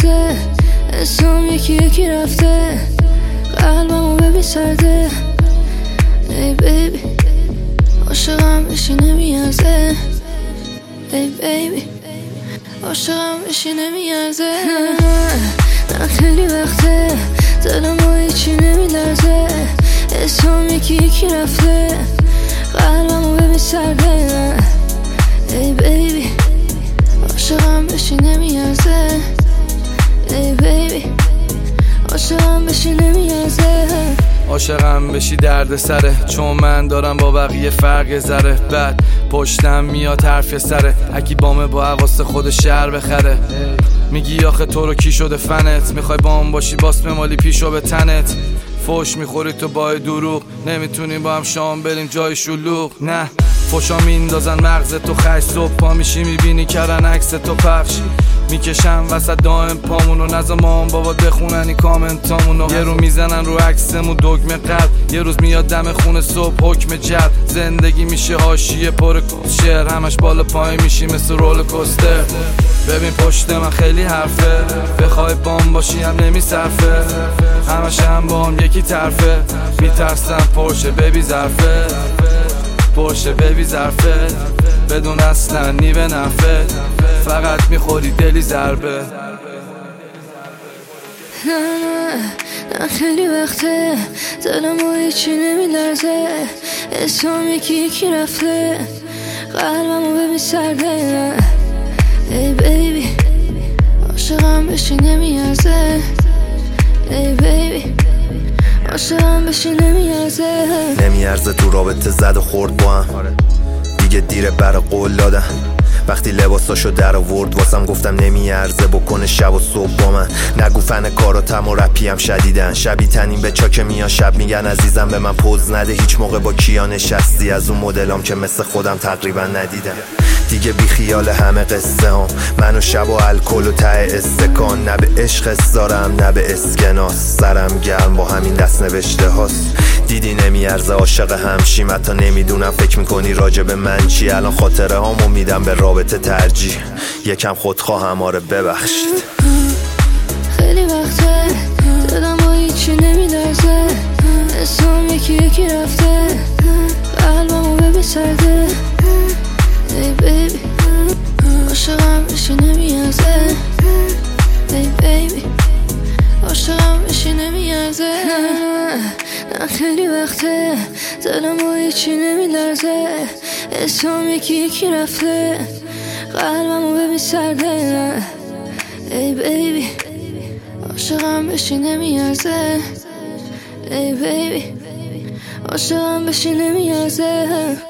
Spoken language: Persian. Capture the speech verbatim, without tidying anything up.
نمیارزه، اسم یکی یکی رفته، قلبمو ببین سرده. ای بیبی عاشقم بشی نمیارزه، ای بیبی عاشقم بشی نمیارزه. نه خیلی وقته دلمو هیچی نمیلرزه، اسم یکی یکی رفته، قلبمو ببین سرده. ای بیبی عاشقم بشی نمیارزه، ای بیبی عاشقم بشی نمیارزه. عاشقم بشی درد سره، چون من دارم با بقیه فرق ذره. بعد پشتم میاد حرف سره، هکی بامه با حواس خود شهر بخره. میگی آخه تو رو کی شده فنت، میخوای بام باشی باس مالی پیشو به تنت. فوش میخوری تو با دروغ، نمیتونیم با هم شام بریم جای شلوغ. نه فوشا میندازن مغز تو خش، صبح پا میشی میبینی کردن عکس تو پخش. میکشم وسط دائم پامونو، نزا مام بابا بخونن این کامنتامونو. یه رو میزنن رو عکسمون دگمه قلب، یه روز میاد دم خونه صبح حکم جلب. زندگی میشه حاشیه پر شعر، همش بالا پایین میشی مثل رول کوستر. ببین پشت من خیلی حرفه، بخوای بام باشی هم نمیصرفه. همش هم بام یکی طرفه، میترسم پرشه ببی ظرفه، پرشه ببی ظرفه، بدون اصلا نیوه نفه، فقط میخوری دلی ضربه. نه نه نه خیلی وقته دلمو هیچی نمیلرزه، اسم یکی یکی رفته، قلبمو ببین سرده. ای بیبی عاشقم بشی نمیارزه، ای بیبی عاشقم بشی نمیارزه. نمیارزه تو رابطه زد و خورد با هم، دیگه دیره برا قول دادن. وقتی لباساشو در آورد واسم گفتم نمیارزه بکنه شب و صبح با من. نگو فن کاراتم و رپی هم شدیدن، شبی تنین به چاک میان شب میگن عزیزم به من پوز نده. هیچ موقع با کیا نشستی از اون مدلام که مثل خودم تقریبا ندیدم. دیگه بی خیال همه قصه هم، من و شب و الکل و ته استکان. نه به عشق دارم نه به اسکناس، سرم گرم با همین دست نوشته هاست. دیدی نمیارزه عاشق همشیم، حتی نمیدونم فکر میکنی راجع به من چی. الان خاطره هامو میدم به رابطه ترجیح، یکم خودخواهم آره ببخشید. خیلی وقته دلمو هیچی نمیلرزه، اسم یکی یکی رفته، قلبمو ببین سرده. ای بیبی عاشقم بشی نمیارزه، ای بیبی عاشقم بشی نمیارزه. نه خیلی وقته دلمو هیچی نمیلرزه، اسم یکی یکی رفته، قلبمو ببین سرده. ای بیبی عاشقم بشی نمیارزه، ای بیبی عاشقم بشی نمیارزه.